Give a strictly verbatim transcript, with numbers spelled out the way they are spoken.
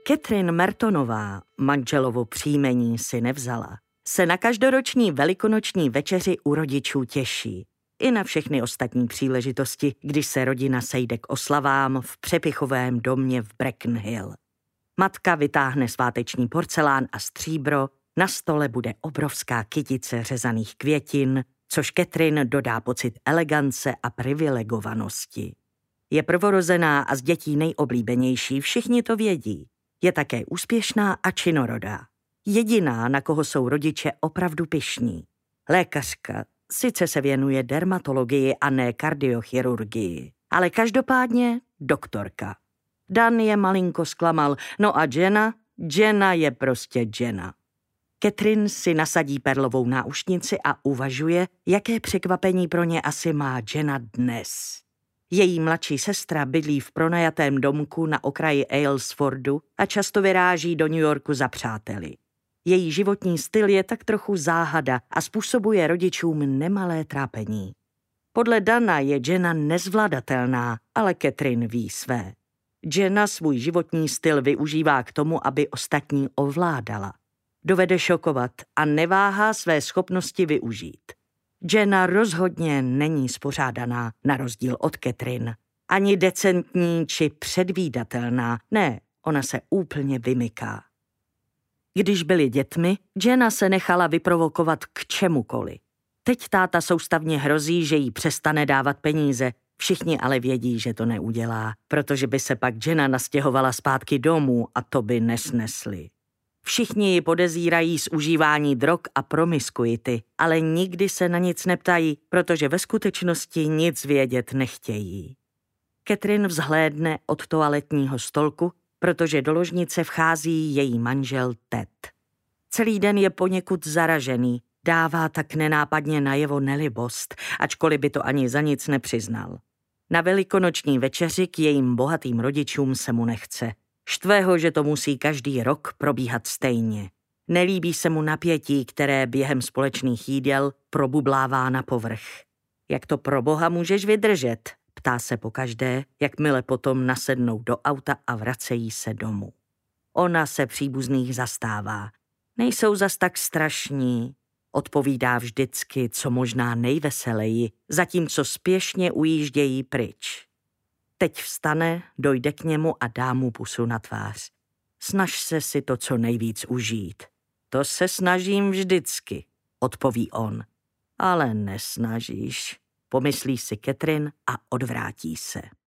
Catherine Mertonová, manželovo příjmení si nevzala, se na každoroční velikonoční večeři u rodičů těší. I na všechny ostatní příležitosti, když se rodina sejde k oslavám v přepichovém domě v Bracken Hill. Matka vytáhne sváteční porcelán a stříbro, na stole bude obrovská kytice řezaných květin, což Catherine dodá pocit elegance a privilegovanosti. Je prvorozená a z dětí nejoblíbenější, všichni to vědí. Je také úspěšná a činorodá. Jediná, na koho jsou rodiče opravdu pyšní. Lékařka, sice se věnuje dermatologii a ne kardiochirurgii, ale každopádně doktorka. Dan je malinko zklamal, no a Jenna, Jenna je prostě Jenna. Catherine si nasadí perlovou náušnici a uvažuje, jaké překvapení pro ně asi má Jenna dnes. Její mladší sestra bydlí v pronajatém domku na okraji Aylesfordu a často vyráží do New Yorku za přáteli. Její životní styl je tak trochu záhada a způsobuje rodičům nemalé trápení. Podle Dana je Jenna nezvladatelná, ale Catherine ví své. Jenna svůj životní styl využívá k tomu, aby ostatní ovládala. Dovede šokovat a neváhá své schopnosti využít. Jenna rozhodně není spořádaná, na rozdíl od Catherine. Ani decentní či předvídatelná, ne, ona se úplně vymyká. Když byli dětmi, Jenna se nechala vyprovokovat k čemukoli. Teď táta soustavně hrozí, že jí přestane dávat peníze, všichni ale vědí, že to neudělá, protože by se pak Jenna nastěhovala zpátky domů a to by nesnesli. Všichni ji podezírají z užívání drog a promiskuity, ale nikdy se na nic neptají, protože ve skutečnosti nic vědět nechtějí. Catherine vzhlédne od toaletního stolku, protože do ložnice vchází její manžel Ted. Celý den je poněkud zaražený, dává tak nenápadně najevo nelibost, ačkoliv by to ani za nic nepřiznal. Na velikonoční večeři k jejím bohatým rodičům se mu nechce. Štve ho, že to musí každý rok probíhat stejně. Nelíbí se mu napětí, které během společných jídel probublává na povrch. Jak to pro boha můžeš vydržet? Ptá se pokaždé, jakmile potom nasednou do auta a vracejí se domů. Ona se příbuzných zastává. Nejsou zas tak strašní, odpovídá vždycky, co možná nejveseleji, zatímco spěšně ujíždějí pryč. Teď vstane, dojde k němu a dá mu pusu na tvář. Snaž se si to co nejvíc užít. To se snažím vždycky, odpoví on. Ale nesnažíš, pomyslí si Catherine a odvrátí se.